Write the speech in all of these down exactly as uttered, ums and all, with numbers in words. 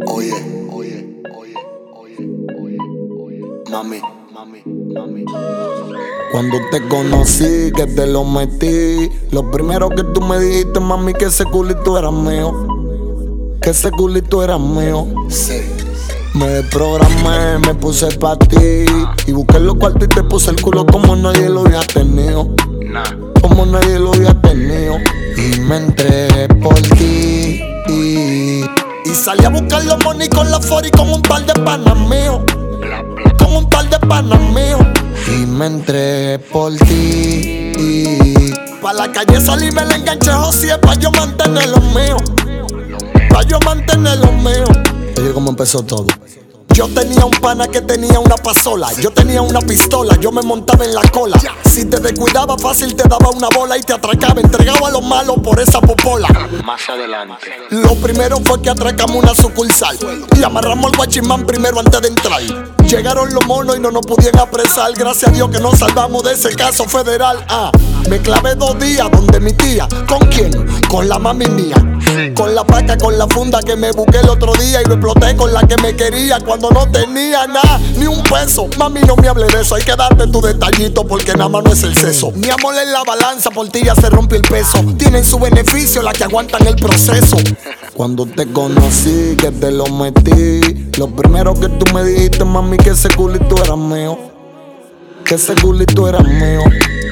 Oye, oye, oye, oye, oye, oye. Mami, mami, mami. Cuando te conocí, que te lo metí, lo primero que tú me dijiste, mami, que ese culito era mío. Que ese culito era mío. Sí. Me desprogramé, me puse pa' ti y busqué los cuartos y te puse el culo como nadie lo había tenido. Como nadie lo había tenido. Y me entré por ti y, y salí a buscar los money con la fori con un par de panas míos. Con un par de panas míos. Y me entré por ti y pa' la calle salí y me la enganché José pa' yo mantener los míos. Pa' yo mantener los míos. Oye, cómo empezó todo. Yo tenía un pana que tenía una pasola. Yo tenía una pistola, yo me montaba en la cola. Si te descuidaba fácil te daba una bola y te atracaba. Entregaba a los malos por esa popola. Más adelante. Lo primero fue que atracamos una sucursal y amarramos al guachimán primero antes de entrar. Llegaron los monos y no nos pudieron apresar. Gracias a Dios que nos salvamos de ese caso federal. Ah, me clavé dos días donde mi tía. ¿Con quién? Con la mami mía. Con la paca, con la funda que me busqué el otro día y lo exploté con la que me quería cuando no tenía nada, ni un peso. Mami, no me hable de eso, hay que darte tu detallito porque nada más no es el seso. Mi amor en la balanza, por ti ya se rompe el peso. Tienen su beneficio las que aguantan el proceso. Cuando te conocí, que te lo metí, lo primero que tú me dijiste, mami, que ese culito era mío. Que ese culito era mío.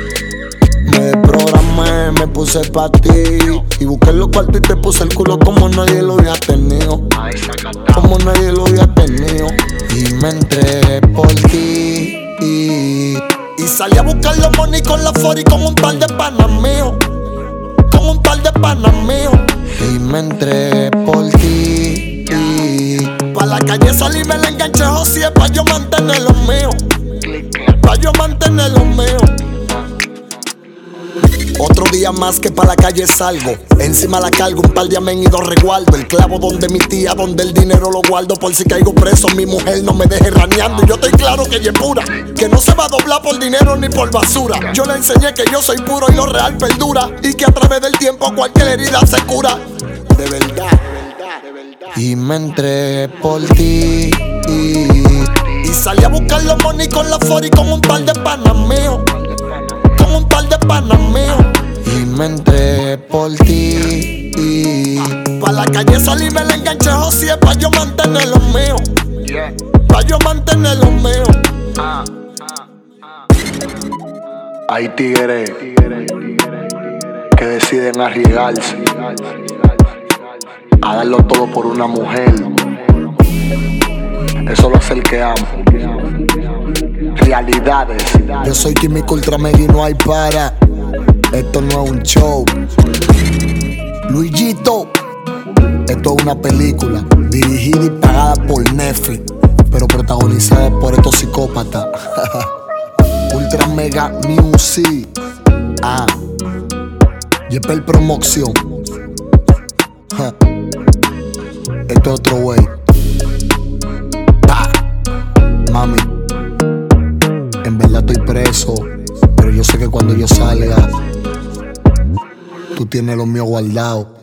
Me desprogramé, me puse pa' ti y busqué los cuartos y te puse el culo como nadie lo había tenido. Como nadie lo había tenido. Y me entré por ti y, y salí a buscar los money con la fori con un par de panas míos. Con un par de panas míos. Y me entré por ti y pa' la calle salí y me la enganché José pa' yo mantener los míos. Pa' yo mantener los míos. Otro día más que pa' la calle salgo. Encima la cargo, un par de amén y dos resguardo. El clavo donde mi tía, donde el dinero lo guardo. Por si caigo preso, mi mujer no me deje raneando. Yo estoy claro que ella es pura, que no se va a doblar por dinero ni por basura. Yo le enseñé que yo soy puro y lo real perdura. Y que a través del tiempo cualquier herida se cura. De verdad, de verdad. Y me entré por ti y, y salí a buscar los money con la fori con un par de panas míos. Con un par de panas míos. Y me entré por ti y pa' la calle salí y me la enganché José pa' yo mantener los míos. Pa' yo mantener los míos. Hay tigres que deciden arriesgarse a darlo todo por una mujer. Eso lo hace el que ama. Realidades. Yo soy químico ultra mega y no hay para. Esto no es un show. Luisito. Esto es una película dirigida y pagada por Netflix, pero protagonizada por estos psicópatas. Ultra Mega Music. Ah, Yepel Promoción. Ja. Esto es otro wey. Pa. Mami, en verdad estoy preso, pero yo sé que cuando yo salga, tú tienes lo mío guardado.